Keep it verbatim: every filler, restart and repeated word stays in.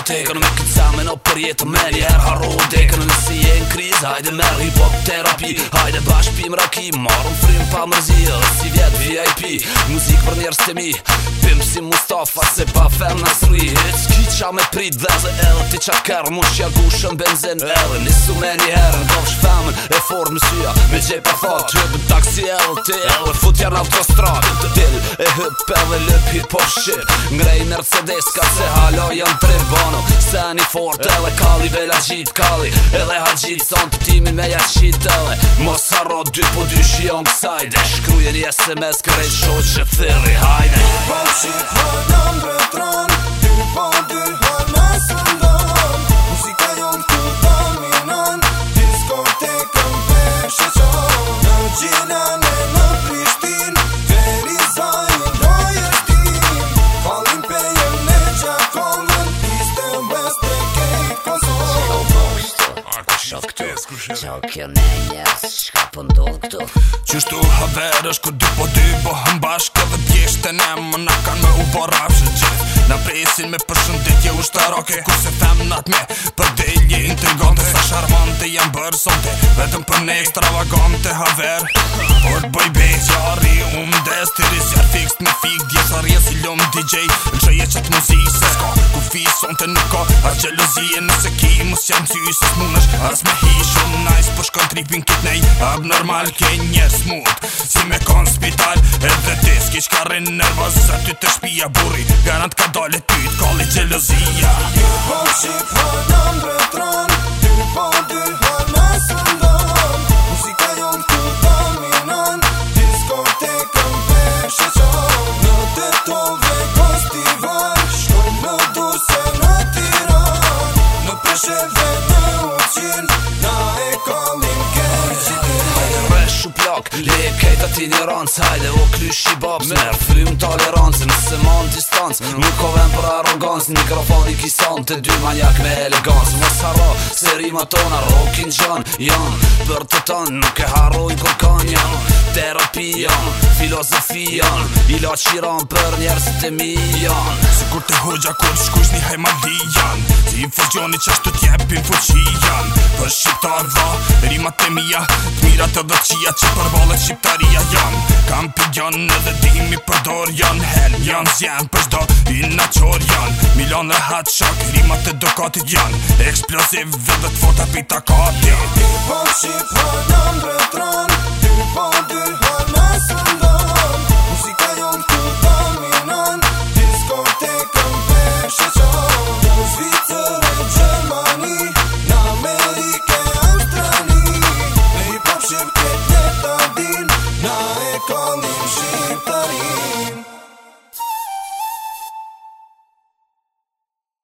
diskotekën me këtë zamen o për jetë me njerë harru dekën në si e në kriz, hajde merë hip-hop terapi, hajde bashk pim raki, marëm frim pa mërzia, si vjet V I P, muzik për njerës të mi, pim si Mustafa se pa fem nësri, hit s'ki qa me prit dheze edhe ti qa kërë, mu shja gushën benzin edhe, nisu me një herën, dovsh femën e forë mësyja, me gjej pa thot, hëbën taksi edhe ti edhe, fut janë autostrad, dil e hëp edhe lëp hip-hop shit, ngrej Mercedes ka se halo janë tre bono, se një fort edhe kalli vela gjit kalli, edhe ha gjit son të timin me ja qit edhe, mos harro dy po dy shion kësajde, shkruje një S M S kërejt shoq që thiri, hajde. Po qit hajnëm betron, dy po dy hajnë sëndon, muzika jon të dominon, diskotekën peshe qon, në gjinën e në Prishtin, Ferizajnë rojestin, falin pejen e gjakollën, East and West e kejt konsolën. Shok këtu, qo kjo me njerës, shka po ndodh këtu? Qështu haver është kur dy po dy bohën bashk edhe pjeshtën e më na kanë me u borafshë gjithë. Na presin me përshëndetje ushtarake, kurse femnat me përdelje intrigante, sa sharmante janë bërë sonte, vetëm për ne ekstravagante haver. Por bëj bejt jari umë des, të rizjar fixt me fik, djesar jes i lom D J, lëshë je qatë muzise, s'ka ku fi sonte nuk ka, as gjelozije nëse ki mos janë ty, se s'munësh as me hi shumë nice, po shkon tripin kit nej, abnormal ke njerë smut, si me kon spital, edhe dis ki shka rrin nervoz, sa ty të shpia burri, garant ka dole ty t'kalli gjelozia. Po qit hajnëm betron, dy po dy hajnë sëndon, muzika jon të dominon, diskotekën peshe qon, në Tetove Gostivar, shkojnë në Durse në Tiran, në Presheve në Uqin, na e kallim kërqitin. Hajde resh u plak, le kejta ti një rancë, hajde o krysh i babs, merë frym tolerancë, nëse mon distancë, nuk ko ven për arogancë, mikrofoni kisan të dy manjak me elegancë, mos harro se rima tona rockin gjan, janë për të tanë, nuk e harrojnë kur kanë janë, terapi janë, filozofi janë, ila qiran për njerëzit e mi janë. Si kur të hoxha kur shkush një hajmali janë, si infuzioni që ashtu t'jepin fuqi janë, për shqiptar dha, rimat e mija, t'mirat edhe qia që për valet shqiptaria janë, kampion edhe dimi përdor janë, hel janë zjen për shdo i naqor janë, milion rehat shak, rimat e dokatit janë, eksplosiv edhe t'fota pita kati. Po qit